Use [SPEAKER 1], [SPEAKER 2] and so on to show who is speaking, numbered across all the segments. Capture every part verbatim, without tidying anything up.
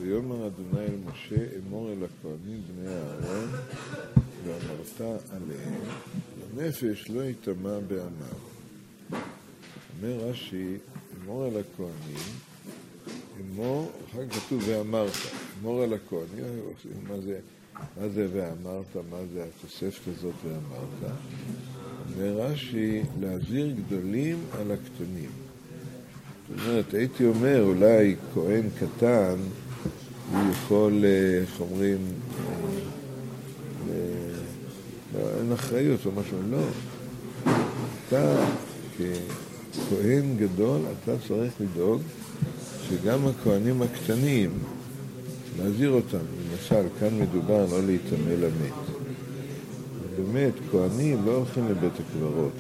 [SPEAKER 1] ויאמר אדוני אל משה אמור אל הכהנים בני אהרון ואמרת עליהם לנפש לא יטמע בעמיו. אומר רש"י אמור אל הכהנים, אמור, אחר כך כתוב ואמרת, אמור אל הכהנים, מה זה, מה זה ואמרת, מה זה התוספת הזאת ואמרת? אומר רש"י להזהיר גדולים על הקטנים. זאת אומרת, הייתי אומר, אולי כהן קטן, הוא יכול, איך אומרים, אין אחריות או משהו, לא. אתה, ככהן גדול, אתה צריך לדאוג שגם הכהנים הקטנים, להזהיר אותם. למשל, כאן מדובר לא להתאמה למת. באמת, כהנים לא הולכים לבית הקברות.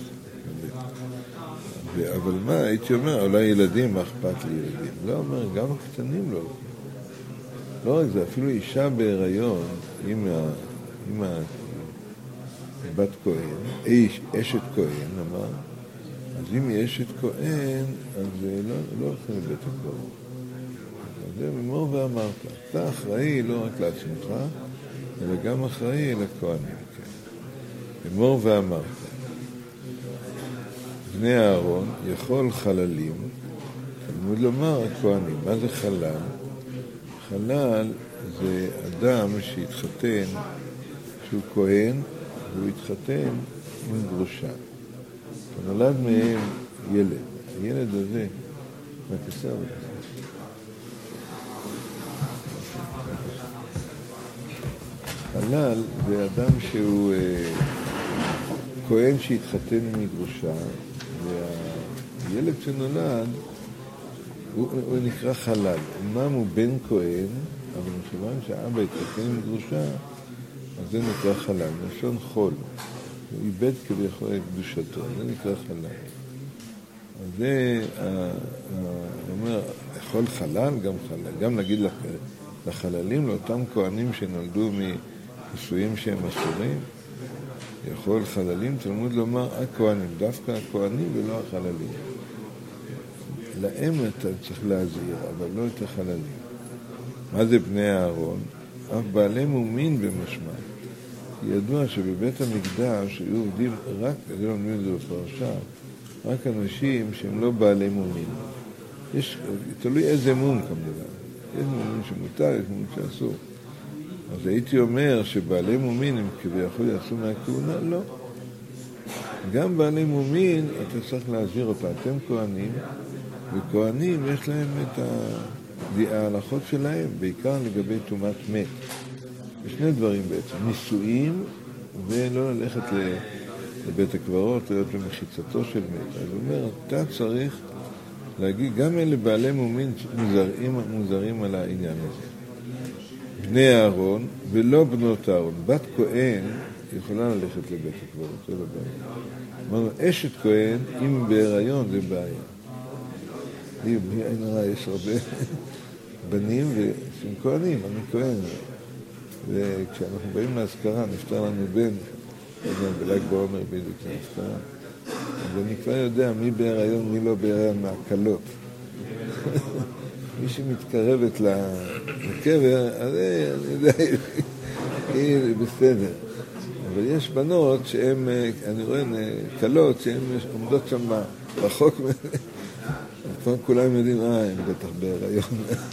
[SPEAKER 1] אבל מה, הייתי אומר, אולי ילדים, מה אכפת לי ילדים? לא אומר, גם הקטנים לא הולכים. לא רק זה, אפילו אישה בהיריון, עם, ה, עם בת כהן, איש, אשת כהן, אמר, אז אם היא אשת כהן, אז לא, לא הולכים לבית הקברות. זה אמור ואמרת, אתה אחראי לא רק לעצמך, אלא גם אחראי לכהנים. כן. אמור ואמרת. בני אהרון יכול חללים, תלמוד לומר הכהנים. מה זה חלל? חלל זה אדם שהתחתן, שהוא כהן, והוא התחתן עם גרושה. נולד מהם ילד. הילד הזה, בבקשה, בבקשה. חלל זה אדם שהוא אה, כהן שהתחתן עם גרושה, והילד שנולד הוא, הוא נקרא חלל. אמנם הוא בן כהן, אבל מכיוון שהאבא התחתן עם גרושה, אז זה נקרא חלל, לשון חול. הוא איבד כביכול את קדושתו, זה נקרא חלל. אז זה, הוא אומר, יכול חלל, גם חלל, גם נגיד לחללים, לאותם כהנים שנולדו מנישואים שהם אסורים, יכול חללים, תלמוד לומר, הכהנים, דווקא הכהנים ולא החללים. להם אתה צריך להזהיר, אבל לא את החללים. מה זה בני אהרון? אף בעלי מומין במשמע. ידוע שבבית המקדש היו עובדים רק, אני לא מבין את זה בפרשה, רק אנשים שהם לא בעלי מומין. יש, תלוי איזה מום כמובן. יש מומים שמותר, יש מומים שאסור. אז הייתי אומר שבעלי מומין הם כביכול יעשו מהכהונה, לא. גם בעלי מומין אתה צריך להזהיר אותם. אתם כהנים, וכהנים יש להם את ההלכות שלהם, בעיקר לגבי טומאת מת. יש שני דברים בעצם, נישואים ולא ללכת לבית הקברות, להיות במחיצתו של מת. אז הוא אומר, אתה צריך להגיד, גם אלה בעלי מומין מוזרים, מוזרים על העניין הזה. בני אהרון ולא בנות אהרון. בת כהן יכולה ללכת לבית הקברות, זה לא בעיה. אמרנו, אשת כהן, אם בהיריון זה בעיה. לי, בלי עין הרע, יש הרבה בנים ושהם כהנים, אני כהן. וכשאנחנו באים להזכרה, נפטר לנו בן, בל"ג בעומר בדיוק להזכרה. אז אני כבר יודע מי בהיריון, מי לא בהיריון מהקלות. מי שמתקרבת לקבר, אז אני יודע, היא בסדר. אבל יש בנות שהן, אני רואה, קלות, שהן עומדות שם רחוק מהם. כבר כולם יודעים, אה, הם בטח בהיריון.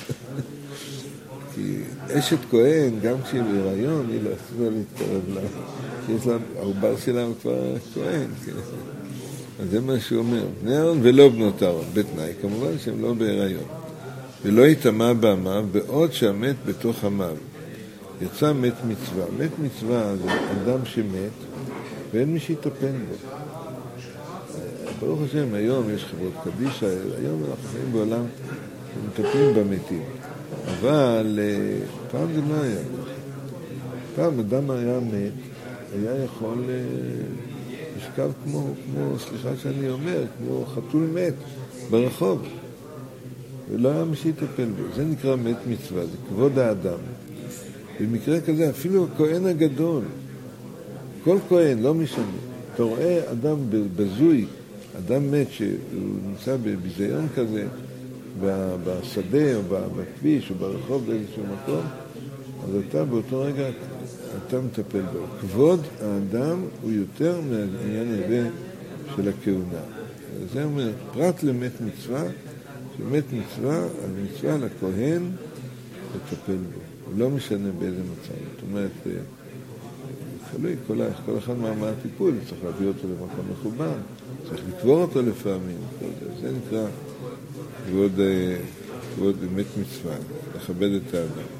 [SPEAKER 1] כי אשת כהן, גם כשהיא בהיריון, היא לא אסור להתקרב לה. שיש לה, העובר שלה הוא כבר כהן. אז זה מה שהוא אומר. בני אהרון ולא בנות אהרון, בתנאי, כמובן שהם לא בהיריון. ולא יטמע בעמיו, בעוד שהמת בתוך עמיו. יצא מת מצווה. מת מצווה זה אדם שמת, ואין מי שיטפל בו. ברוך השם, היום יש חברות קדישה, היום אנחנו חיים בעולם שמטפלים במתים. אבל פעם זה לא היה. פעם אדם היה מת, היה יכול לשכב כמו, כמו, סליחה שאני אומר, כמו חתול מת ברחוב. ולא היה מי שיטפל בו. זה נקרא מת מצווה, זה כבוד האדם. במקרה כזה, אפילו הכהן הגדול, כל כהן, לא משנה. אתה רואה אדם בזוי, אדם מת שהוא נמצא בביזיון כזה, בשדה או בכביש או ברחוב באיזשהו מקום, אז אתה באותו רגע אתה מטפל בו. כבוד האדם הוא יותר מהעניין הזה של הכהונה. זה אומר, פרט למת מצווה, שמת מצווה, אז מצווה לכהן לטפל בו. הוא לא משנה באיזה מצב. זאת אומרת, תלוי, כל, כל אחד מה הטיפול, צריך להביא אותו למקום מכובד, צריך לקבור אותו לפעמים. זה נקרא כבוד, כבוד מת מצווה, לכבד את האדם.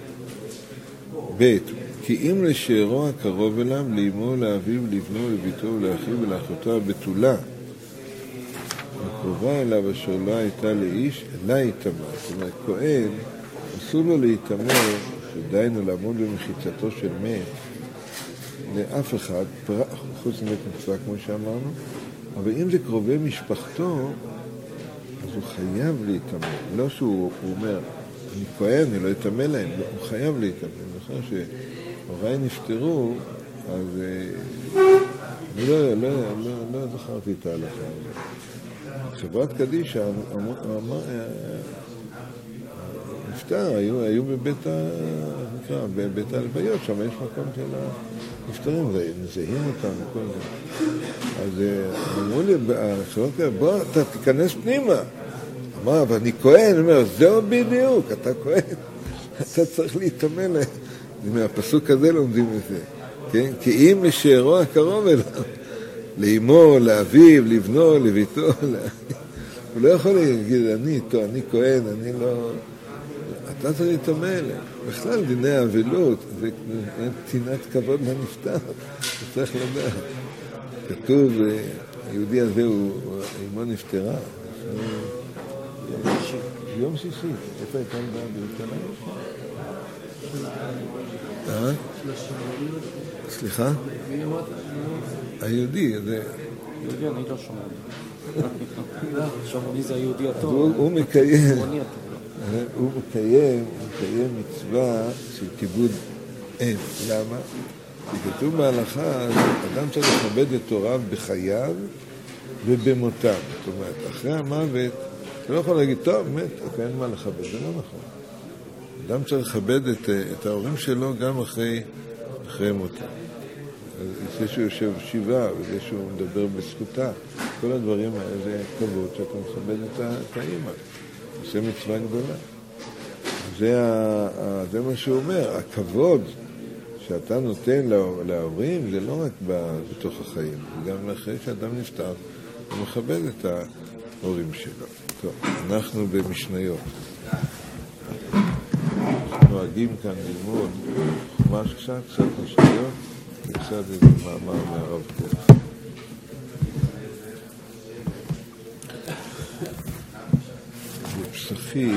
[SPEAKER 1] ב' כי אם לשארו הקרוב אליו, לאמו, לאביו, לבנו, לביתו, לאחיו ולאחותו הבתולה, הקרובה אליו אשר לא הייתה לאיש, לה יתאמר. זאת אומרת, כהן, אסור לו להתאמר, שדיינו לעמוד במחיצתו של מת, לאף אחד, חוץ ממת מצווה כמו שאמרנו, אבל אם זה קרובי משפחתו, אז הוא חייב להתאמר. לא שהוא אומר, אני כהן, אני לא אתאמר להם, הוא חייב להתאמר. נכון שהוריי נפטרו, אז אני לא, לא, לא, לא זכרתי את ההלכה. חברת קדישה, נפטר, היו, היו בבית, נקרא, בבית הלוויות, שם יש מקום של הנפטרים, נזהים אותם וכל זה. אז אמרו לי, החברת קדישה, בוא, אתה תיכנס פנימה. אמר, אבל אני כהן, אני אומר, זהו בדיוק, אתה כהן, אתה צריך להתאמן להם. מהפסוק הזה לומדים את זה, כן? כי אם לשארו הקרוב אליו, לאמו, לאביו, לבנו, לביתו, הוא לא יכול להגיד, אני איתו, אני כהן, אני לא... אתה צריך להתאמן אליהם. בכלל דיני האבלות, זה תינת כבוד לנפטר, אתה צריך לדעת. כתוב, היהודי הזה הוא, אמו נפטרה. יום שישי, איפה הייתה לבאה בירושלים? אה? סליחה? היהודי, זה...
[SPEAKER 2] יהודי, אני לא שומע. שומעני זה היהודי הטוב.
[SPEAKER 1] הוא מקיים, הוא מקיים, הוא מקיים מצווה של כיבוד אם. למה? כי כתוב בהלכה, אדם צריך לכבד את הוריו בחייו ובמותם. זאת אומרת, אחרי המוות, אתה לא יכול להגיד, טוב, מת, אין מה לכבד, זה לא נכון. אדם צריך לכבד את, את ההורים שלו גם אחרי, אחרי מותם. זה שהוא יושב שבעה, וזה שהוא מדבר בזכותה, כל הדברים האלה זה כבוד שאתה מכבד את, את האמא. זה מצווה גדולה. זה, ה, זה מה שהוא אומר, הכבוד שאתה נותן להורים זה לא רק בתוך החיים, זה גם אחרי שאדם נפטר, הוא מכבד את ההורים שלו. טוב, אנחנו במשניות. נוהגים כאן ללמוד ממש קצת, קצת משניות, קצת איזה מאמר מהרב קוק. בפסחים,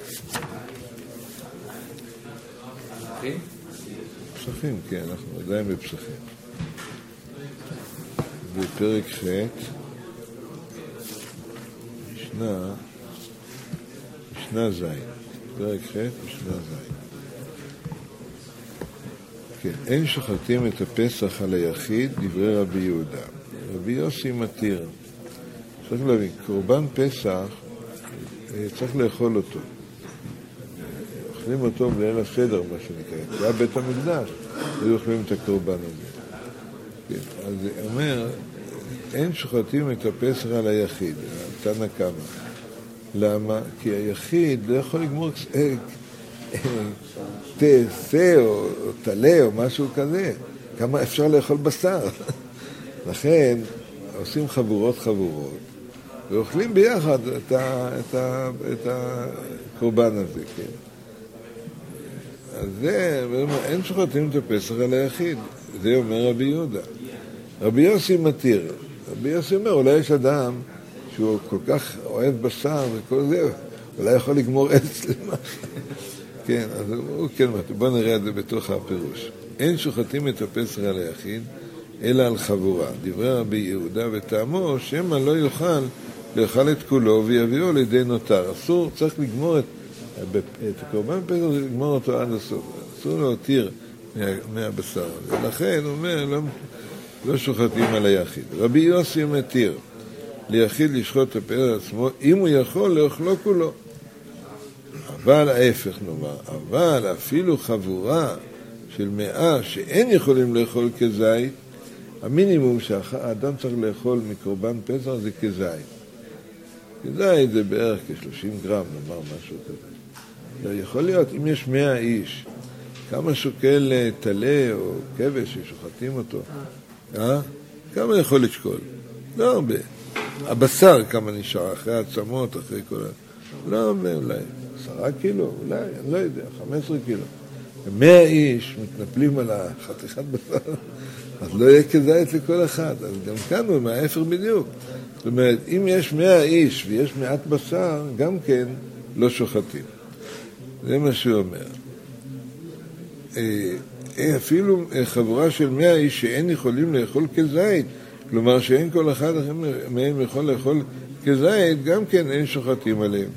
[SPEAKER 1] פסחים, כן, אנחנו עדיין בפסחים. בפרק ח' משנה, משנה זין. פרק ח' משנה זין. כן, אין שוחטים את הפסח על היחיד, דברי רבי יהודה. רבי יוסי מתיר. צריך להבין, קורבן פסח, צריך לאכול אותו. אוכלים אותו בליל הסדר, מה שנקרא. זה היה בית המקדש, היו אוכלים את הקורבן הזה. כן, אז זה אומר, אין שוחטים את הפסח על היחיד, תנא קמא. למה? כי היחיד לא יכול לגמור תעשה או תלה או משהו כזה. כמה אפשר לאכול בשר. לכן עושים חבורות חבורות ואוכלים ביחד את, ה, את, ה, את הקורבן הזה. כן. אז זה, אין שוחטים את הפסח על היחיד. זה אומר רבי יהודה. רבי יוסי מתיר. רבי יוסי אומר, אולי יש אדם שהוא כל כך אוהב בשר וכל זה, אולי יכול לגמור עץ למה. כן, אז הוא כן, בוא נראה את זה בתוך הפירוש. אין שוחטים את הפסח על היחיד, אלא על חבורה. דברי רבי יהודה וטעמו, שמא לא יוכל לאכל את כולו ויביאו לידי נותר. אסור, צריך לגמור את, את הקורבן פסח, לגמור אותו עד הסוף. אסור להותיר מה, מהבשר. ולכן הוא אומר, לא, לא שוחטים על היחיד. רבי יוסי מתיר. ליחיד לשחוט את הפסח עצמו, אם הוא יכול לאכלו כולו. אבל ההפך נאמר, אבל אפילו חבורה של מאה שאין יכולים לאכול כזית, המינימום שהאדם צריך לאכול מקורבן פסח זה כזית. כזית זה בערך כ-שלושים גרם, נאמר משהו כזה. יכול להיות, אם יש מאה איש, כמה שוקל תלה או כבש ששוחטים אותו? אה? כמה יכול לשקול? לא הרבה. הבשר כמה נשאר, אחרי העצמות, אחרי כל ה... לא הרבה, אולי עשרה קילו, אולי, אני לא יודע, חמש עשרה קילו. מאה איש מתנפלים על החתיכת בשר, אז לא יהיה כזית לכל אחד. אז גם כאן הוא מהאפר בדיוק. זאת אומרת, אם יש מאה איש ויש מעט בשר, גם כן לא שוחטים. זה מה שהוא אומר. אפילו חבורה של מאה איש שאין יכולים לאכול כזית, כלומר שאין כל אחד מהם יכול לאכול כזית, גם כן אין שוחטים עליהם.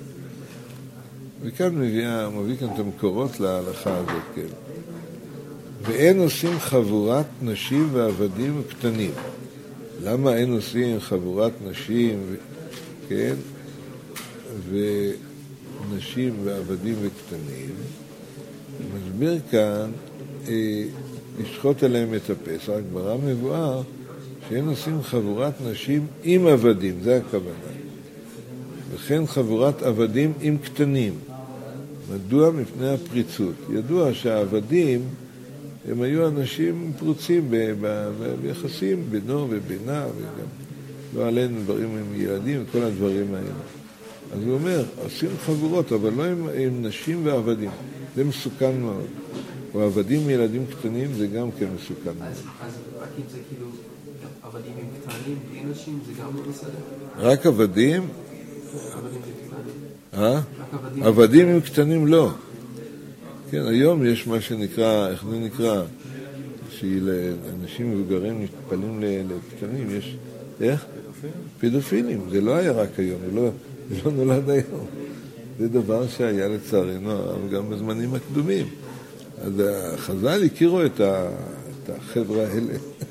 [SPEAKER 1] וכאן מביא, מביא כאן את המקורות להלכה הזאת, כן. ואין עושים חבורת נשים ועבדים קטנים. למה אין עושים חבורת נשים, כן, ונשים ועבדים וקטנים? מסביר כאן, אה, לשחוט עליהם את הפסח. הגמרא מבואר שאין עושים חבורת נשים עם עבדים, זה הכוונה. וכן חבורת עבדים עם קטנים. מדוע? מפני הפריצות. ידוע שהעבדים הם היו אנשים פרוצים ב- ב- ב- ביחסים בינו ובינה, וגם לא עלינו דברים עם ילדים וכל הדברים האלה. אז הוא אומר, עושים חבורות, אבל לא עם, עם נשים ועבדים. זה מסוכן מאוד. או עבדים מילדים קטנים זה גם כן מסוכן מאוד.
[SPEAKER 3] אז, אז רק אם זה כאילו עבדים עם קטנים, בלי נשים, זה גם לא בסדר?
[SPEAKER 1] רק עבדים?
[SPEAKER 3] עבדים וקטנים.
[SPEAKER 1] אה?
[SPEAKER 3] רק עבדים.
[SPEAKER 1] עבדים עם קטנים לא. כן, היום יש מה שנקרא, איך זה נקרא? שאנשים מבוגרים מתפלים לקטנים, יש, איך? פדופילים. זה לא היה רק היום, זה לא, זה לא נולד היום. זה דבר שהיה לצערנו גם בזמנים הקדומים. אז החז"ל הכירו את, ה, את החבר'ה האלה.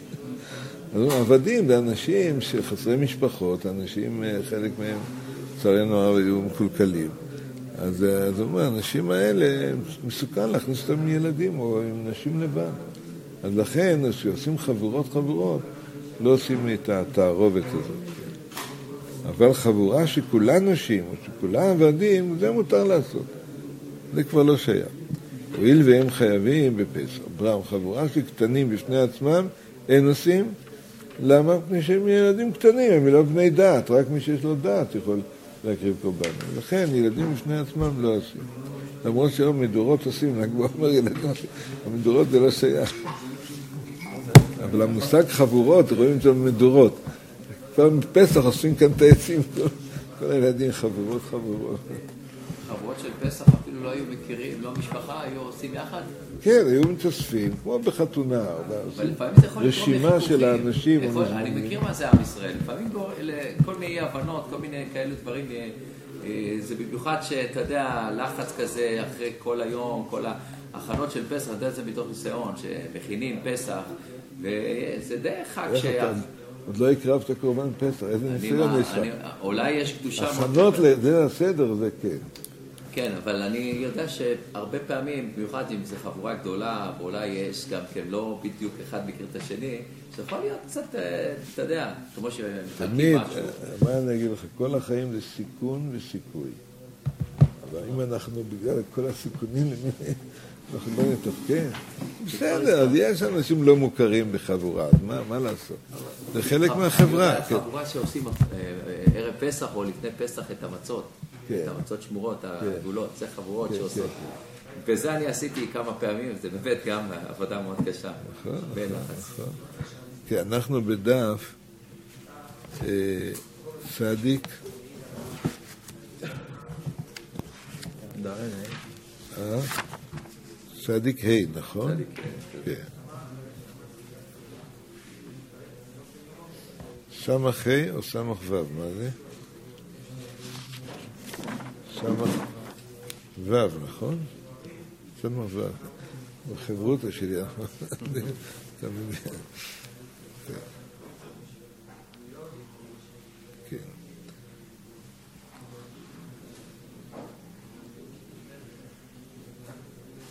[SPEAKER 1] אז עבדים זה אנשים שחסרי משפחות, אנשים, חלק מהם לצערנו הרב היו מקולקלים. אז זאת אומרת, האנשים האלה מסוכן להכניס אותם עם ילדים או עם נשים לבד. אז לכן, כשעושים חבורות חבורות, לא עושים את התערובת הזאת. אבל חבורה שכולה נשים או שכולה עבדים, זה מותר לעשות. זה כבר לא שייך. הואיל והם חייבים בפסח. ברם, חבורה של קטנים בפני עצמם, אין עושים. למה? מפני שהם ילדים קטנים, הם לא בני דעת, רק מי שיש לו דעת יכול להקריב קורבן. לכן ילדים בפני עצמם לא עושים. למרות שהיום מדורות עושים, נגבו אומר ילדים, המדורות זה לא שייך. אבל המושג חבורות, רואים את זה במדורות. פעם בפסח עושים כאן את העצים, כל הילדים חבורות, חבורות.
[SPEAKER 4] חבורות של פסח אפילו לא היו מכירים, לא משפחה, היו עושים יחד?
[SPEAKER 1] כן, היו מתאספים, כמו בחתונה.
[SPEAKER 4] אבל לפעמים זה יכול לתרום
[SPEAKER 1] רשימה של האנשים.
[SPEAKER 4] אני מכיר מה זה עם ישראל. לפעמים כל מיני הבנות, כל מיני כאלו דברים, זה במיוחד שאתה יודע, לחץ כזה אחרי כל היום, כל ההכנות של פסח, אתה יודע, זה מתוך ניסיון, שמכינים פסח, וזה די חג שייך.
[SPEAKER 1] עוד לא הקרבת קורבן פסח, איזה ניסיון יש לך?
[SPEAKER 4] אולי יש קדושה...
[SPEAKER 1] הכנות לזה הסדר, זה כן.
[SPEAKER 4] כן, אבל אני יודע שהרבה פעמים, במיוחד אם זו חבורה גדולה, ואולי יש גם כן לא בדיוק אחד מכיר את השני, זה יכול להיות קצת, אתה יודע, כמו שמתחלקים משהו.
[SPEAKER 1] מה אני אגיד לך, כל החיים זה סיכון וסיכוי. אבל אם אנחנו בגלל כל הסיכונים למיניהם, אנחנו לא נתפקד. בסדר, אז יש אנשים לא מוכרים בחבורה, אז מה, מה לעשות? זה חלק מהחברה.
[SPEAKER 4] חבורה שעושים ערב פסח או לפני פסח את המצות, את המצות שמורות, הגבולות, זה חבורות שעושות. וזה אני עשיתי כמה פעמים, זה באמת גם עבודה מאוד קשה.
[SPEAKER 1] נכון, נכון. כן, אנחנו בדף צדיק. אה? צדיק ה', נכון? צדיק ה'. כן. סמך ה' או סמך ו', מה זה? סמך ו', נכון? סמך ו'. בחברותה שלי, אתה מבין? כן.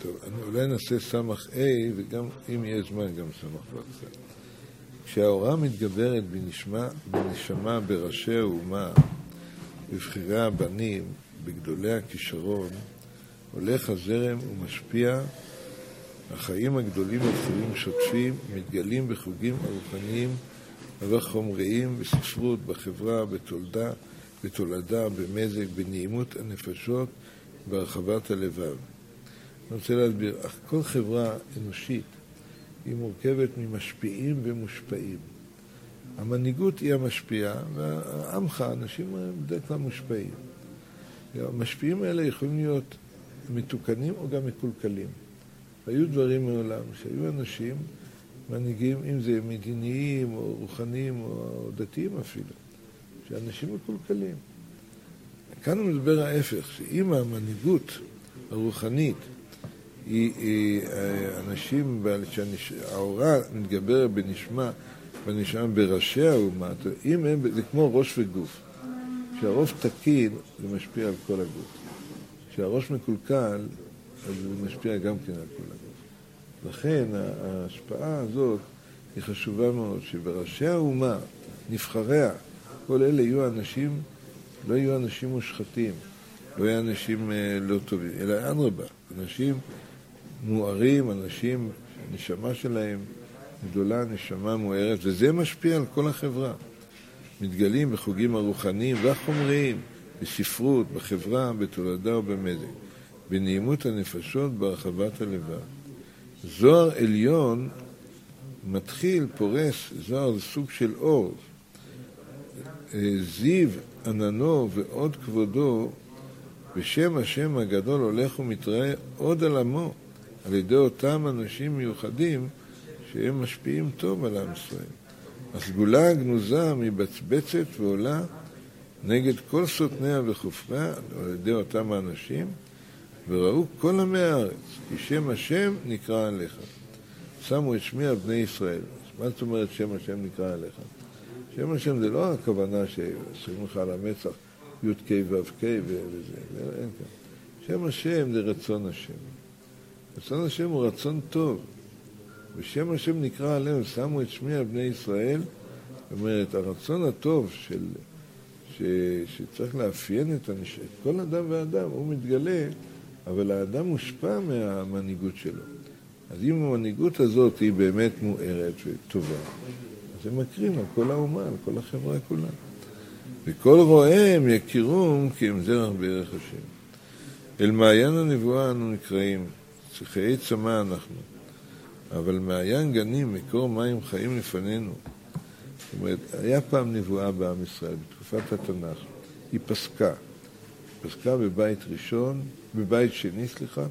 [SPEAKER 1] טוב, אני אולי נעשה סמך A, וגם אם יהיה זמן גם סמך בקצת. כשהאורה מתגברת בנשמה, בנשמה בראשי האומה, בבחירי הבנים, בגדולי הכישרון, הולך הזרם ומשפיע, החיים הגדולים והבחירים שוטפים, מתגלים בחוגים הרוחניים והחומריים, בספרות, בחברה, בתולדה, בתולדה, במזג, בנעימות הנפשות, בהרחבת הלבב. אני רוצה להסביר, כל חברה אנושית היא מורכבת ממשפיעים ומושפעים. המנהיגות היא המשפיעה, והעמך, האנשים בדרך כלל מושפעים. המשפיעים האלה יכולים להיות מתוקנים או גם מקולקלים. היו דברים מעולם שהיו אנשים, מנהיגים, אם זה מדיניים או רוחניים או דתיים אפילו, שאנשים מקולקלים. כאן הוא מדבר ההפך, שאם המנהיגות הרוחנית היא, היא אנשים, שהאורה מתגבר בנשמה, בנשמה בראשי האומה, אם הם, זה כמו ראש וגוף. כשהראש תקין, זה משפיע על כל הגוף. כשהראש מקולקל, אז זה משפיע גם כן על כל הגוף. לכן ההשפעה הזאת היא חשובה מאוד, שבראשי האומה, נבחריה, כל אלה יהיו אנשים, לא יהיו אנשים מושחתים, לא יהיו אנשים לא טובים, אלא אדרבה, אנשים מוארים, אנשים, הנשמה שלהם גדולה, נשמה מוארת, וזה משפיע על כל החברה. מתגלים בחוגים הרוחניים והחומריים, בספרות, בחברה, בתולדה ובמזג, בנעימות הנפשות, בהרחבת הלבב. זוהר עליון מתחיל, פורס, זוהר זה סוג של אור. זיו עננו ועוד כבודו, בשם השם הגדול הולך ומתראה עוד על עמו, על ידי אותם אנשים מיוחדים שהם משפיעים טוב על עם ישראל. הסגולה הגנוזה מבצבצת ועולה נגד כל סותניה וחופריה על ידי אותם האנשים, וראו כל עמי הארץ, כי שם השם נקרא עליך. שמו את שמי על בני ישראל. מה זאת אומרת שם השם נקרא עליך? שם השם זה לא הכוונה ששמים לך על המצח י' ק' ו' ק' וזה, אין כאן. שם השם זה רצון השם. רצון השם הוא רצון טוב. ושם השם נקרא עליהם, שמו את שמי על בני ישראל. זאת אומרת, הרצון הטוב של, ש, שצריך לאפיין את, הנש... את כל אדם ואדם, הוא מתגלה, אבל האדם מושפע מהמנהיגות שלו. אז אם המנהיגות הזאת היא באמת מוארת וטובה, אז הם מקרים על כל האומה, על כל החברה כולה. וכל רואיהם יכירום כי הם זרח בערך השם. אל מעיין הנבואה אנו נקראים, צריכי צמא אנחנו, אבל מעיין גנים, מקור מים חיים לפנינו. זאת אומרת, היה פעם נבואה בעם ישראל, בתקופת התנ"ך. היא פסקה. פסקה בבית ראשון, בבית שני, סליחה,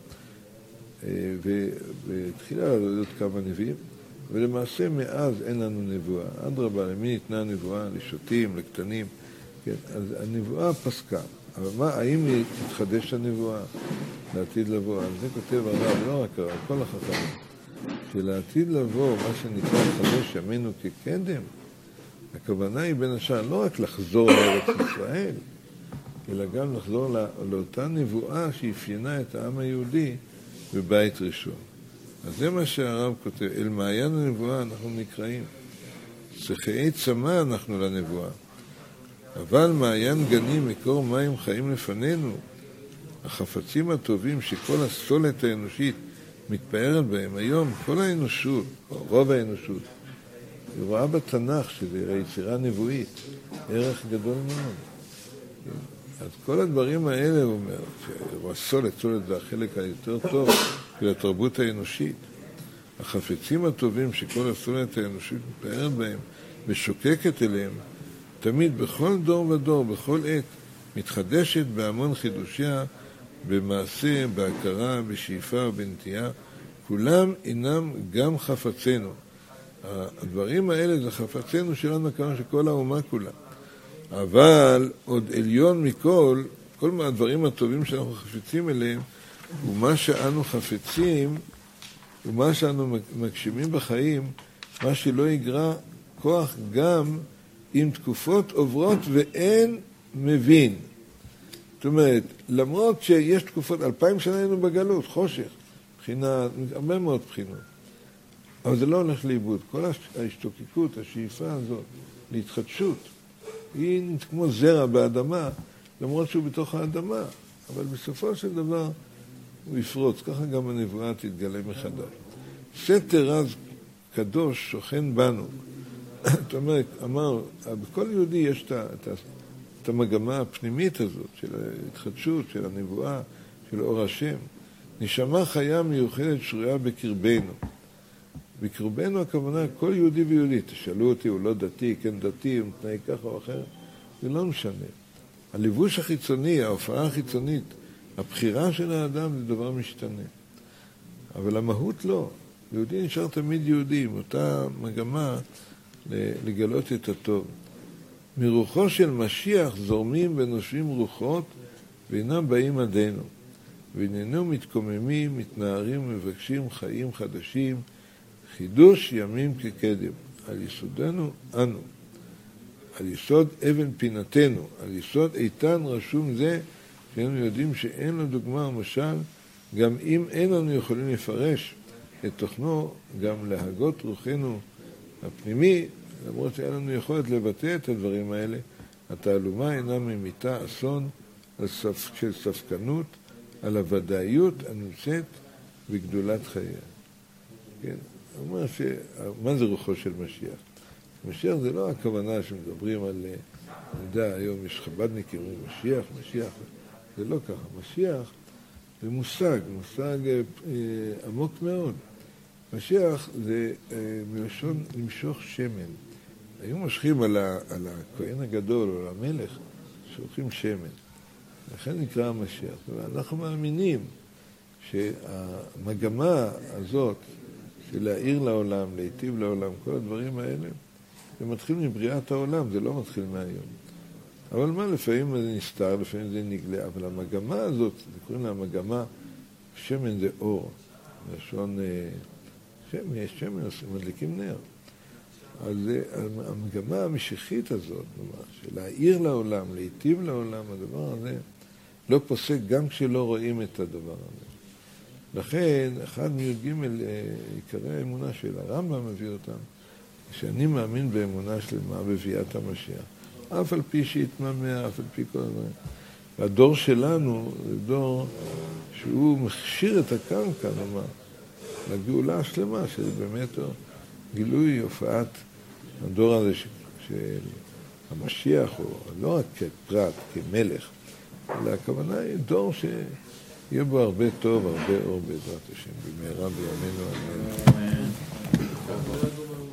[SPEAKER 1] והתחילה לעלות כמה נביאים, ולמעשה מאז אין לנו נבואה. אדרבה, למי ניתנה נבואה? לשוטים, לקטנים. כן, אז הנבואה פסקה. אבל מה, האם היא תתחדש הנבואה לעתיד לבוא? על זה כותב הרב, לא רק הרב, כל החכמים. שלעתיד לבוא, מה שנקרא חדש ימינו כקדם, הכוונה היא בין השאר לא רק לחזור לארץ ישראל, אלא גם לחזור לא, לאותה נבואה שאפיינה את העם היהודי בבית ראשון. אז זה מה שהרב כותב, אל מעיין הנבואה אנחנו נקראים. צריכי צמא אנחנו לנבואה. אבל מעיין גנים, מקור מים חיים לפנינו, החפצים הטובים שכל הסולת האנושית מתפארת בהם היום, כל האנושות, או רוב האנושות, היא רואה בתנ"ך שזה יצירה נבואית, ערך גדול מאוד. אז כל הדברים האלה, הוא אומר, שהסולת, סולת זה החלק היותר טוב של התרבות האנושית. החפצים הטובים שכל הסולת האנושית מתפארת בהם ושוקקת אליהם, תמיד בכל דור ודור, בכל עת, מתחדשת בהמון חידושיה, במעשה, בהכרה, בשאיפה ובנטייה. כולם אינם גם חפצינו. הדברים האלה זה חפצינו שלנו כאן, שכל האומה כולה. אבל עוד עליון מכל, כל מהדברים הטובים שאנחנו חפצים אליהם, ומה שאנו חפצים, ומה שאנו מגשימים בחיים, מה שלא יגרע כוח גם עם תקופות עוברות ואין מבין. זאת אומרת, למרות שיש תקופות, אלפיים שנה היינו בגלות, חושך, מבחינה, הרבה מאוד בחינות. אבל זה לא הולך לאיבוד. כל ההשתוקקות, השאיפה הזאת, להתחדשות, היא כמו זרע באדמה, למרות שהוא בתוך האדמה, אבל בסופו של דבר הוא יפרוץ. ככה גם הנבואה תתגלה מחדש. סתר רז קדוש שוכן בנו. זאת אומרת, אמר, בכל יהודי יש את, את, את המגמה הפנימית הזאת של ההתחדשות, של הנבואה, של אור השם. נשמה חיה מיוחדת שרויה בקרבנו. בקרבנו הכוונה כל יהודי ויהודי. תשאלו אותי, הוא לא דתי, כן דתי, הוא מתנהג ככה או אחר. זה לא משנה. הלבוש החיצוני, ההופעה החיצונית, הבחירה של האדם זה דבר משתנה. אבל המהות לא. יהודי נשאר תמיד יהודי, עם אותה מגמה לגלות את הטוב. מרוחו של משיח זורמים ונושבים רוחות ואינם באים עדינו. ואיננו מתקוממים, מתנערים ומבקשים חיים חדשים, חידוש ימים כקדם. על יסודנו אנו. על יסוד אבן פינתנו, על יסוד איתן רשום זה, שאנו יודעים שאין לו דוגמה ומשל, גם אם אין לנו יכולים לפרש את תוכנו, גם להגות רוחנו הפנימי, למרות שאין לנו יכולת לבטא את הדברים האלה, התעלומה אינה ממיתה אסון על ספ... של ספקנות, על הוודאיות הנמצאת בגדולת חייה. כן? הוא אומר ש... מה זה רוחו של משיח? משיח זה לא הכוונה שמדברים על, אני יודע, היום יש חב"דניקים, משיח, משיח, זה לא ככה. משיח זה מושג, מושג אה, עמוק מאוד. משיח זה אה, מלשון למשוך שמן. היו משכים על, ה, על הכהן הגדול או על המלך, שולחים שמן. לכן נקרא המשיח. ואנחנו מאמינים שהמגמה הזאת של להאיר לעולם, להיטיב לעולם, כל הדברים האלה, זה מתחיל מבריאת העולם, זה לא מתחיל מהיום. אבל מה, לפעמים זה נסתר, לפעמים זה נגלה, אבל המגמה הזאת, זה קוראים לה המגמה, שמן זה אור, לשון שמן, יש שמן, מדליקים נר. אז המגמה המשיחית הזאת, של להאיר לעולם, להיטיב לעולם, הדבר הזה לא פוסק גם כשלא רואים את הדבר הזה. לכן, אחד מי"ג עיקרי האמונה של הרמב"ם מביא אותם, שאני מאמין באמונה שלמה בביאת המשיח. אף על פי שהתממע, אף על פי כל הדברים. והדור שלנו זה דור שהוא מכשיר את הקרקע, נאמר, לגאולה השלמה, שזה באמת גילוי הופעת הדור הזה של המשיח, או לא רק כפרט, כמלך, אלא הכוונה היא דור שיהיה בו הרבה טוב, הרבה אור בעזרת השם, במהרה בימינו אמן.